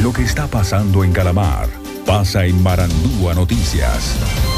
Lo que está pasando en Calamar pasa en Marandúa Noticias.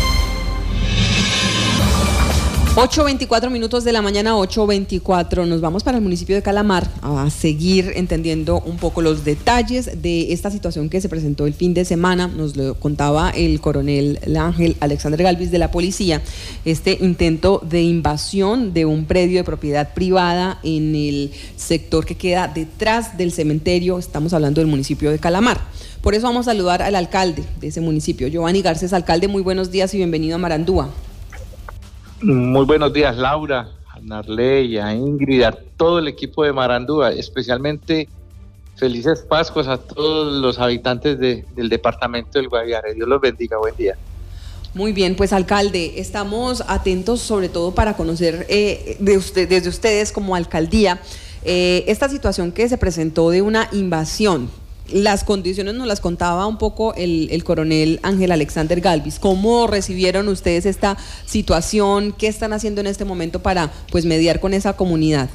8:24 minutos de la mañana, 8:24. Nos vamos para el municipio de Calamar a seguir entendiendo un poco los detalles de esta situación que se presentó el fin de semana. Nos lo contaba el coronel Ángel Alexander Galvis de la policía. Este intento de invasión de un predio de propiedad privada en el sector que queda detrás del cementerio. Estamos hablando del municipio de Calamar. Por eso vamos a saludar al alcalde de ese municipio, Giovanni Garcés. Alcalde, muy buenos días y bienvenido a Marandúa. Muy buenos días, Laura, a Narley, a Ingrid, a todo el equipo de Marandúa, especialmente felices Pascuas a todos los habitantes del departamento del Guaviare. Dios los bendiga, buen día. Muy bien, pues alcalde, estamos atentos sobre todo para conocer desde ustedes como alcaldía esta situación que se presentó de una invasión. Las condiciones nos las contaba un poco el coronel Ángel Alexander Galvis. ¿Cómo recibieron ustedes esta situación? ¿Qué están haciendo en este momento para mediar con esa comunidad?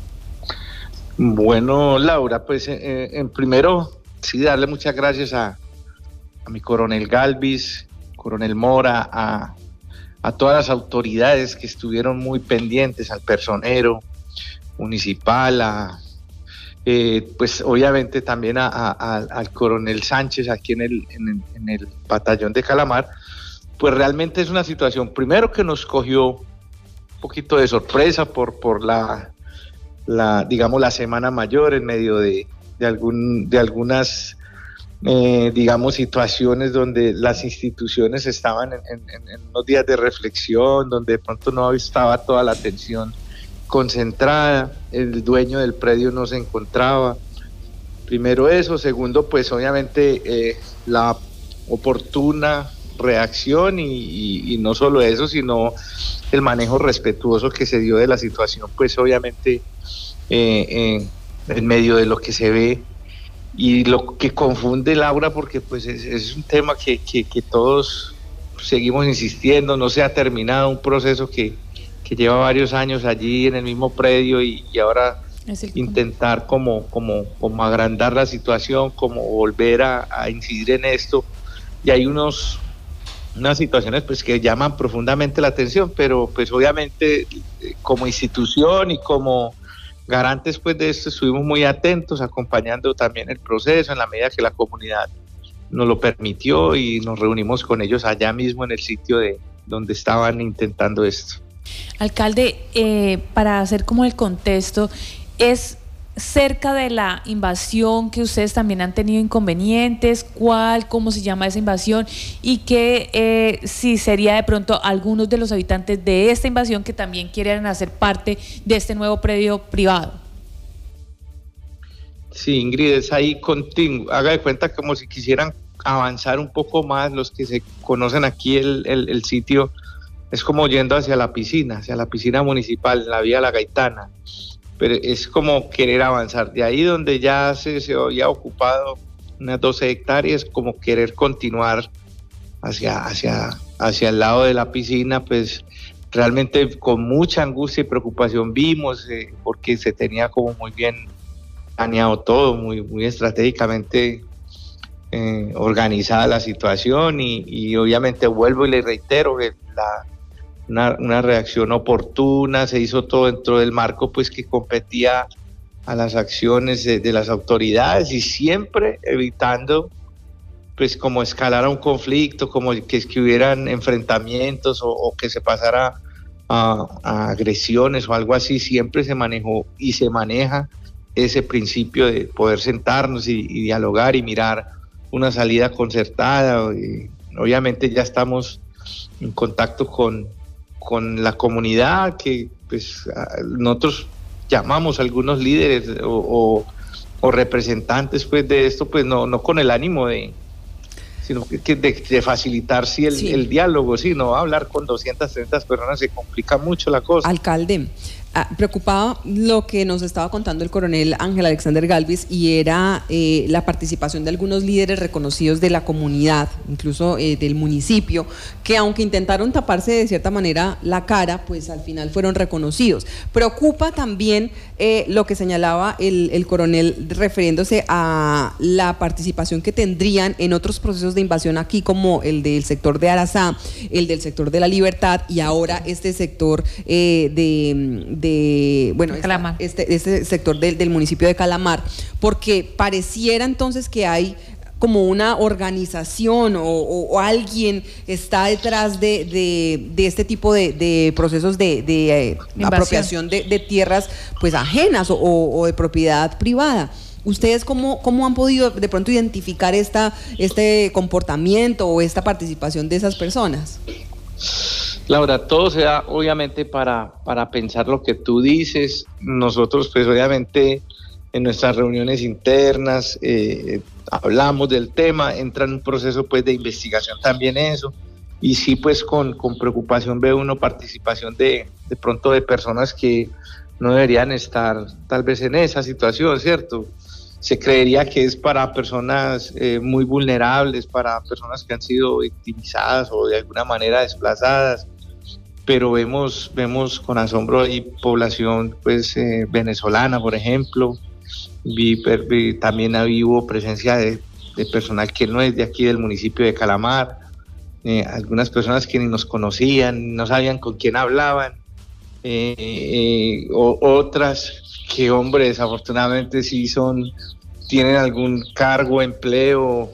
Bueno, Laura, pues en primero sí darle muchas gracias a mi coronel Galvis, coronel Mora, a todas las autoridades que estuvieron muy pendientes, al personero municipal, pues obviamente también al coronel Sánchez aquí en el batallón de Calamar. Pues realmente es una situación primero que nos cogió un poquito de sorpresa por la digamos la semana mayor, en medio de algunas digamos situaciones donde las instituciones estaban en unos días de reflexión, donde de pronto no estaba toda la atención concentrada, el dueño del predio no se encontraba. Primero eso, segundo pues obviamente la oportuna reacción y no solo eso, sino el manejo respetuoso que se dio de la situación, pues obviamente en medio de lo que se ve y lo que confunde, Laura, porque pues es un tema que todos seguimos insistiendo, no se ha terminado, un proceso que lleva varios años allí en el mismo predio y ahora intentar como agrandar la situación, como volver a incidir en esto. Y hay unas situaciones pues que llaman profundamente la atención, pero pues obviamente como institución y como garantes pues de esto estuvimos muy atentos, acompañando también el proceso en la medida que la comunidad nos lo permitió, y nos reunimos con ellos allá mismo en el sitio donde estaban intentando esto. Alcalde, para hacer como el contexto, ¿es cerca de la invasión que ustedes también han tenido inconvenientes? ¿Cómo se llama esa invasión? Y que si sería de pronto algunos de los habitantes de esta invasión que también quieren hacer parte de este nuevo predio privado. Sí, Ingrid, es ahí contigo. Haga de cuenta como si quisieran avanzar un poco más, los que se conocen aquí el sitio. Es como yendo hacia la piscina municipal, la vía La Gaitana, pero es como querer avanzar. De ahí donde ya se había ocupado unas 12 hectáreas, como querer continuar hacia el lado de la piscina, pues realmente con mucha angustia y preocupación vimos, porque se tenía como muy bien planeado todo, muy estratégicamente organizada la situación, y obviamente vuelvo y le reitero que una reacción oportuna, se hizo todo dentro del marco pues que competía a las acciones de las autoridades, y siempre evitando pues como escalar a un conflicto, como que hubieran enfrentamientos o que se pasara a agresiones o algo así. Siempre se manejó y se maneja ese principio de poder sentarnos y dialogar y mirar una salida concertada. Y obviamente ya estamos en contacto con la comunidad, que pues nosotros llamamos a algunos líderes o representantes pues de esto, pues no con el ánimo sino de facilitar el diálogo, no hablar con 230 personas, se complica mucho la cosa. Alcalde, Preocupaba lo que nos estaba contando el coronel Ángel Alexander Galvis, y era la participación de algunos líderes reconocidos de la comunidad, incluso del municipio, que aunque intentaron taparse de cierta manera la cara, pues al final fueron reconocidos. Preocupa también lo que señalaba el coronel refiriéndose a la participación que tendrían en otros procesos de invasión aquí, como el del sector de Arazá, el del sector de La Libertad, y ahora este sector Calamar. Este sector del municipio de Calamar, porque pareciera entonces que hay como una organización o alguien está detrás de este tipo de procesos de apropiación de tierras pues ajenas o de propiedad privada. ¿Ustedes cómo han podido de pronto identificar este comportamiento o esta participación de esas personas? Laura, todo se da obviamente para pensar lo que tú dices. Nosotros pues obviamente en nuestras reuniones internas hablamos del tema, entra en un proceso pues de investigación también eso, y sí pues con preocupación ve uno participación de pronto de personas que no deberían estar tal vez en esa situación, ¿cierto? Se creería que es para personas muy vulnerables, para personas que han sido victimizadas o de alguna manera desplazadas, pero vemos con asombro ahí población pues venezolana, por ejemplo. También hubo presencia de personal que no es de aquí del municipio de Calamar, algunas personas que ni nos conocían, no sabían con quién hablaban, otras que, hombre, desafortunadamente sí tienen algún cargo, empleo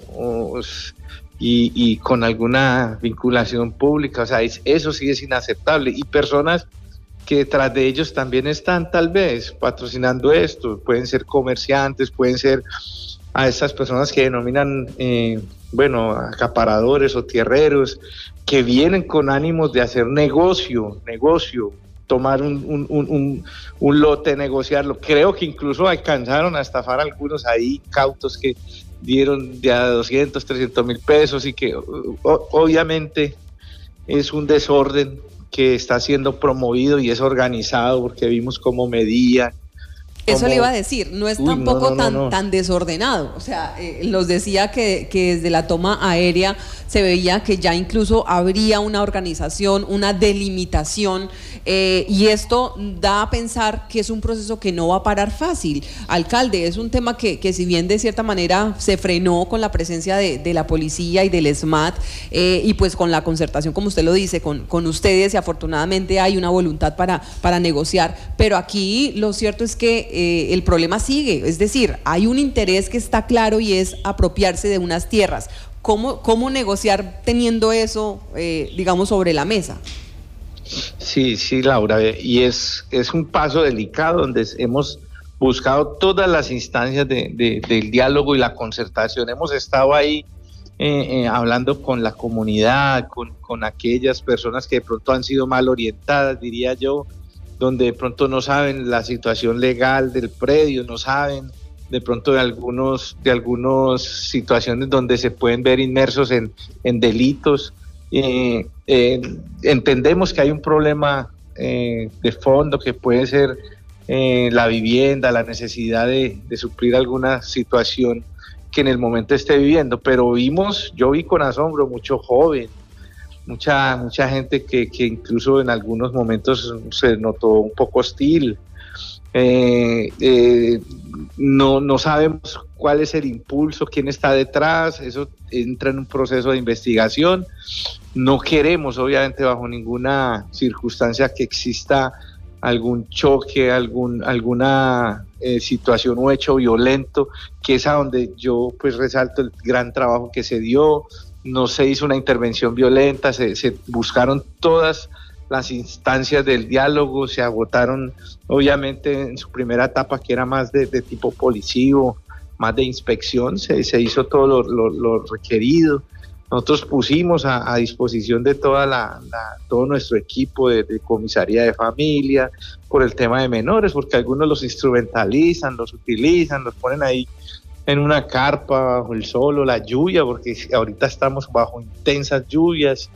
y con alguna vinculación pública. O sea, eso sí es inaceptable, y personas que detrás de ellos también están tal vez patrocinando esto, pueden ser comerciantes, pueden ser a estas personas que denominan acaparadores o tierreros, que vienen con ánimos de hacer negocio, tomar un lote, negociarlo. Creo que incluso alcanzaron a estafar a algunos ahí cautos que dieron de a 200, 300 mil pesos, y que obviamente es un desorden que está siendo promovido y es organizado, porque vimos cómo medían. Eso le iba a decir, no es tampoco tan desordenado. O sea, nos decía que desde la toma aérea se veía que ya incluso habría una organización, una delimitación, y esto da a pensar que es un proceso que no va a parar fácil. Alcalde, es un tema que si bien de cierta manera se frenó con la presencia de la policía y del SMAT, y pues con la concertación, como usted lo dice, con ustedes, y afortunadamente hay una voluntad para negociar, pero aquí lo cierto es que el problema sigue, es decir, hay un interés que está claro y es apropiarse de unas tierras. ¿Cómo negociar teniendo eso, digamos, sobre la mesa? Sí, Laura, y es un paso delicado donde hemos buscado todas las instancias del diálogo y la concertación. Hemos estado ahí hablando con la comunidad, con aquellas personas que de pronto han sido mal orientadas, diría yo, donde de pronto no saben la situación legal del predio, no saben de pronto de algunas situaciones donde se pueden ver inmersos en delitos. Entendemos que hay un problema de fondo que puede ser la vivienda, la necesidad de suplir alguna situación que en el momento esté viviendo, pero yo vi con asombro mucho joven, mucha gente que incluso en algunos momentos se notó un poco hostil. No sabemos cuál es el impulso, quién está detrás. Eso entra en un proceso de investigación. No queremos, obviamente, bajo ninguna circunstancia que exista algún choque, alguna situación o hecho violento, que es a donde yo pues resalto el gran trabajo que se dio. No se hizo una intervención violenta, se buscaron todas las instancias del diálogo, se agotaron obviamente en su primera etapa, que era más de tipo policivo, más de inspección, se hizo todo lo requerido. Nosotros pusimos a disposición de todo nuestro equipo de comisaría de familia por el tema de menores, porque algunos los instrumentalizan, los utilizan, los ponen ahí en una carpa bajo el sol o la lluvia, porque ahorita estamos bajo intensas lluvias,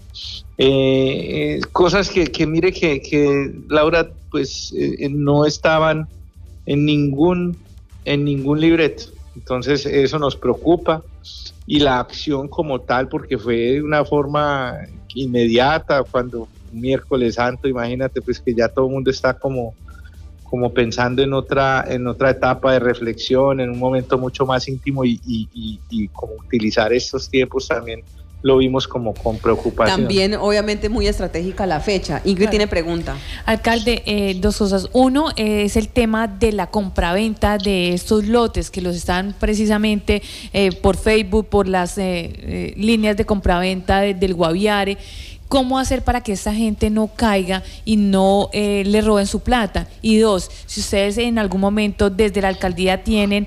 cosas que mire que Laura, pues no estaban en ningún libreto. Entonces eso nos preocupa, y la acción como tal, porque fue de una forma inmediata, cuando miércoles santo, imagínate, pues que ya todo el mundo está como pensando en otra etapa de reflexión, en un momento mucho más íntimo, y como utilizar estos tiempos también lo vimos como con preocupación. También, obviamente, muy estratégica la fecha. Ingrid, claro, tiene pregunta. Alcalde, dos cosas. Uno es el tema de la compraventa de estos lotes que los están precisamente por Facebook, por las líneas de compraventa del Guaviare. ¿Cómo hacer para que esta gente no caiga y no le roben su plata? Y dos, si ustedes en algún momento desde la alcaldía tienen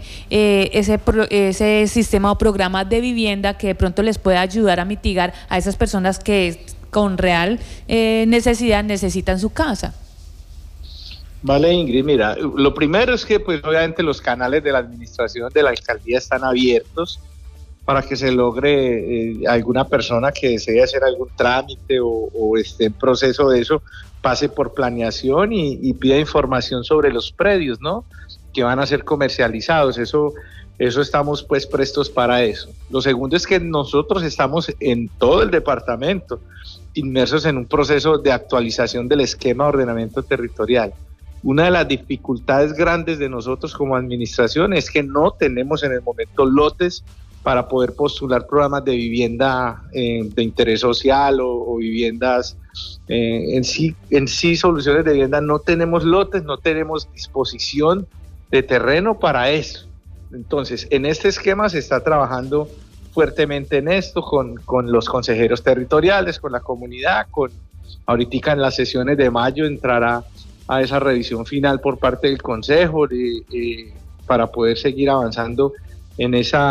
ese sistema o programa de vivienda que de pronto les pueda ayudar a mitigar a esas personas que con real necesidad necesitan su casa. Vale, Ingrid, mira, lo primero es que pues obviamente los canales de la administración de la alcaldía están abiertos para que se logre alguna persona que desee hacer algún trámite o esté en proceso de eso, pase por planeación y pida información sobre los predios, ¿no?, que van a ser comercializados. Eso estamos pues prestos para eso. Lo segundo es que nosotros estamos en todo el departamento inmersos en un proceso de actualización del esquema de ordenamiento territorial. Una de las dificultades grandes de nosotros como administración es que no tenemos en el momento lotes para poder postular programas de vivienda de interés social o viviendas en sí soluciones de vivienda. No tenemos lotes, no tenemos disposición de terreno para eso. Entonces, en este esquema se está trabajando fuertemente en esto con los consejeros territoriales, con la comunidad, ahorita en las sesiones de mayo entrará a esa revisión final por parte del consejo para poder seguir avanzando en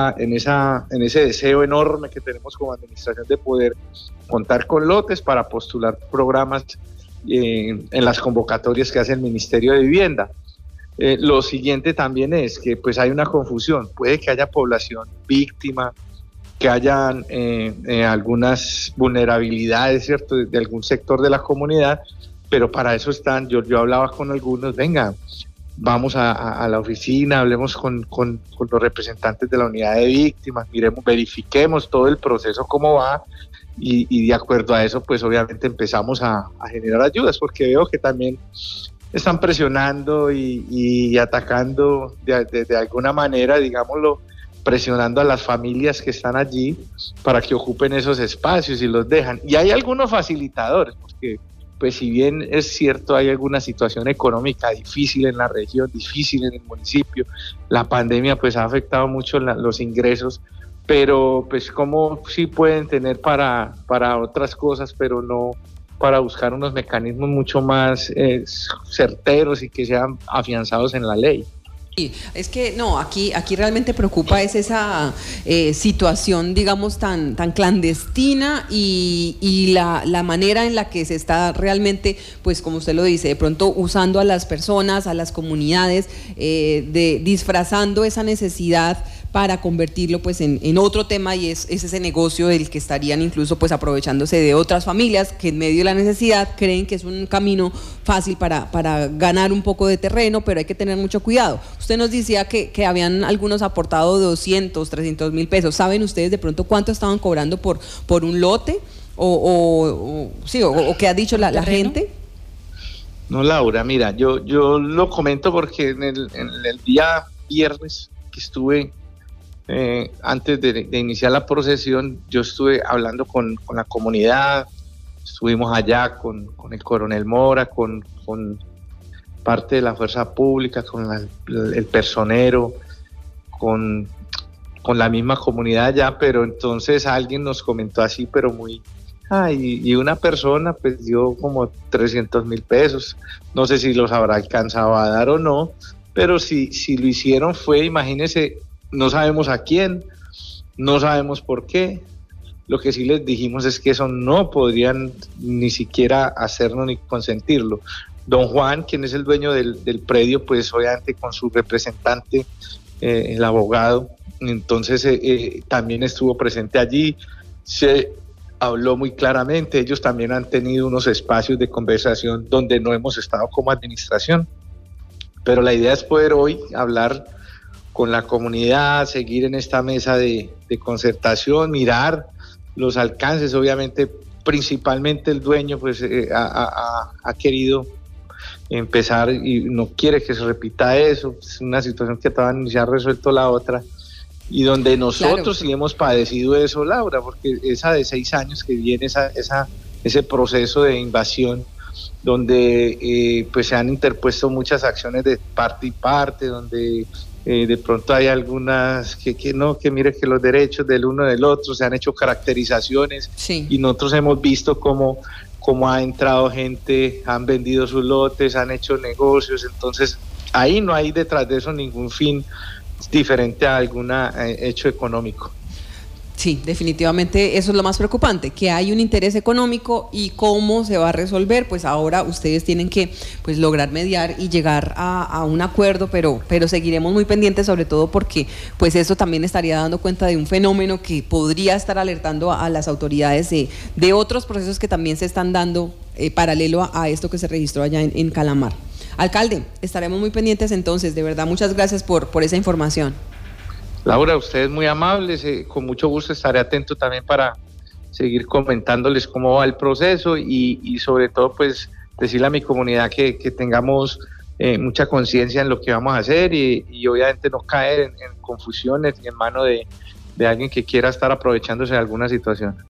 ese deseo enorme que tenemos como administración de poder contar con lotes para postular programas en las convocatorias que hace el Ministerio de Vivienda. Lo siguiente también es que pues hay una confusión, puede que haya población víctima, que hayan algunas vulnerabilidades, ¿cierto?, de algún sector de la comunidad, pero para eso están, yo hablaba con algunos, venga, vamos a la oficina, hablemos con los representantes de la unidad de víctimas, miremos, verifiquemos todo el proceso cómo va, y de acuerdo a eso pues obviamente empezamos a generar ayudas, porque veo que también están presionando y atacando de alguna manera, digámoslo, presionando a las familias que están allí para que ocupen esos espacios y los dejan. Y hay algunos facilitadores, porque pues si bien es cierto hay alguna situación económica difícil en la región, difícil en el municipio, la pandemia pues ha afectado mucho los ingresos, pero pues como sí pueden tener para otras cosas, pero no para buscar unos mecanismos mucho más certeros y que sean afianzados en la ley. Sí, es que no, aquí realmente preocupa es esa situación, digamos, tan clandestina y la manera en la que se está realmente, pues como usted lo dice, de pronto usando a las personas, a las comunidades, disfrazando esa necesidad para convertirlo pues en otro tema, y es ese negocio del que estarían incluso pues aprovechándose de otras familias que en medio de la necesidad creen que es un camino fácil para ganar un poco de terreno, pero hay que tener mucho cuidado. Usted nos decía que habían algunos aportado 200, 300 mil pesos. ¿Saben ustedes de pronto cuánto estaban cobrando por un lote? ¿O qué ha dicho la gente? No, Laura, mira, yo lo comento porque en el día viernes que estuve antes de iniciar la procesión, yo estuve hablando con la comunidad, estuvimos allá con el coronel Mora, con parte de la fuerza pública, con el personero, con la misma comunidad allá, pero entonces alguien nos comentó así, pero muy... y una persona pues dio como 300 mil pesos, no sé si los habrá alcanzado a dar o no, pero si lo hicieron fue, imagínense, no sabemos a quién, no sabemos por qué. Lo que sí les dijimos es que eso no podrían ni siquiera hacerlo ni consentirlo. Don Juan, quien es el dueño del predio, pues obviamente con su representante, el abogado, entonces también estuvo presente allí, se habló muy claramente, ellos también han tenido unos espacios de conversación donde no hemos estado como administración, pero la idea es poder hoy hablar con la comunidad, seguir en esta mesa de concertación, mirar los alcances, obviamente principalmente el dueño pues ha querido empezar y no quiere que se repita eso, es una situación que todavía ni se ha resuelto la otra, y donde nosotros sí hemos padecido eso, Laura, porque esa de 6 años que viene ese proceso de invasión, donde pues se han interpuesto muchas acciones de parte y parte, donde de pronto hay algunas que mire que los derechos del uno del otro, se han hecho caracterizaciones, sí. Y nosotros hemos visto cómo ha entrado gente, han vendido sus lotes, han hecho negocios, entonces ahí no hay detrás de eso ningún fin diferente a algún hecho económico. Sí, definitivamente eso es lo más preocupante, que hay un interés económico y cómo se va a resolver, pues ahora ustedes tienen que pues lograr mediar y llegar a un acuerdo, pero seguiremos muy pendientes, sobre todo porque pues eso también estaría dando cuenta de un fenómeno que podría estar alertando a las autoridades de otros procesos que también se están dando paralelo a esto que se registró allá en Calamar. Alcalde, estaremos muy pendientes entonces, de verdad, muchas gracias por esa información. Laura, ustedes muy amables, con mucho gusto estaré atento también para seguir comentándoles cómo va el proceso y sobre todo pues decirle a mi comunidad que tengamos mucha conciencia en lo que vamos a hacer y obviamente no caer en confusiones ni en mano de alguien que quiera estar aprovechándose de alguna situación.